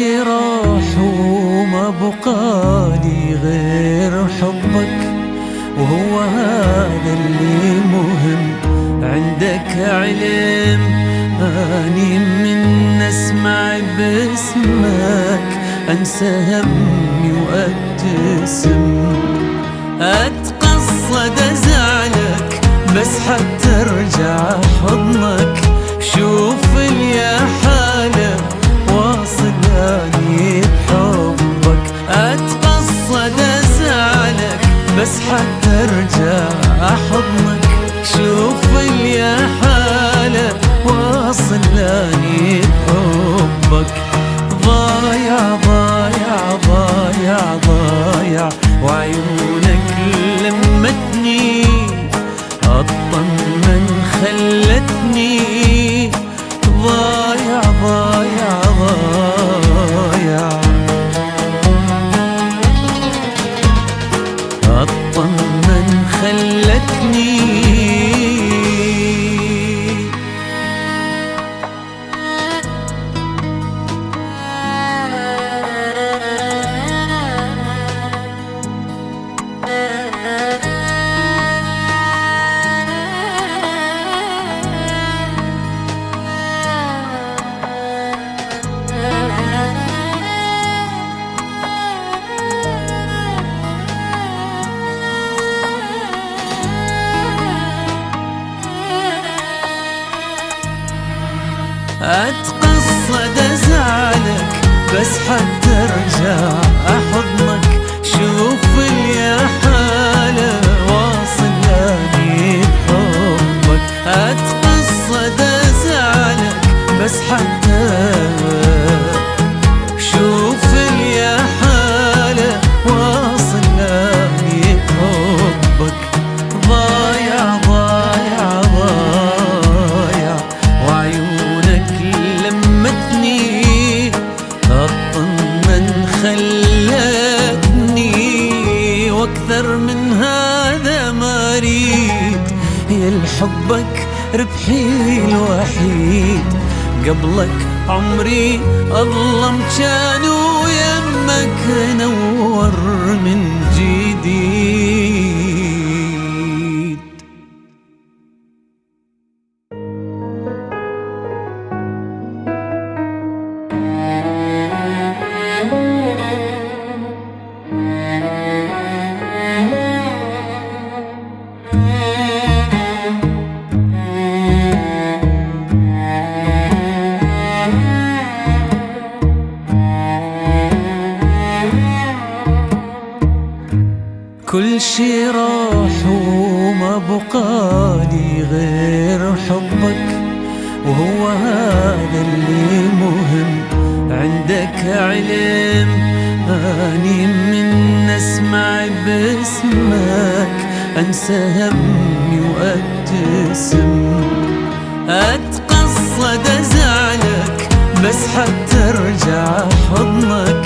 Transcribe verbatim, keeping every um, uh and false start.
شي راح وما بقالي غير حبك، وهو هذا اللي مهم عندك علم. أني من أسمع باسمك أنسى همي وأبتسم، أتقصد أزعلك بس حتى أرجع حضنك. شوف يا حالة واصلاني بحبك، أتقصد أزعلك بس حتى أرجع حضنك. شوف يا حالة واصلاني بحبك. ضايع ضايع ضايع ضايع وعيونك لمتني، أطمن خلتني. ضايع ضايع ضايع أطمن خلتني. أتقصد أزعلك بس حتى أرجع أحضنك. شوف يا حالة واصلاني بحبك، أتقصد أزعلك بس حتى. شوف يا حالة واصلاني بحبك. ضايع ضايع ضايع وعيونك لمتني، أطمن خلتني. واكثر من هذا ما اريد، يا لحبك ربحي الوحيد. قبلك عمري أظلم كان ويمك نور من جديد. كل شي راح وما بقالي غير حبك، وهو هذا اللي مهم عندك علم. أني من أسمع باسمك أنسى همي وأبتسم، أتقصد أزعلك بس حتى أرجع حضنك.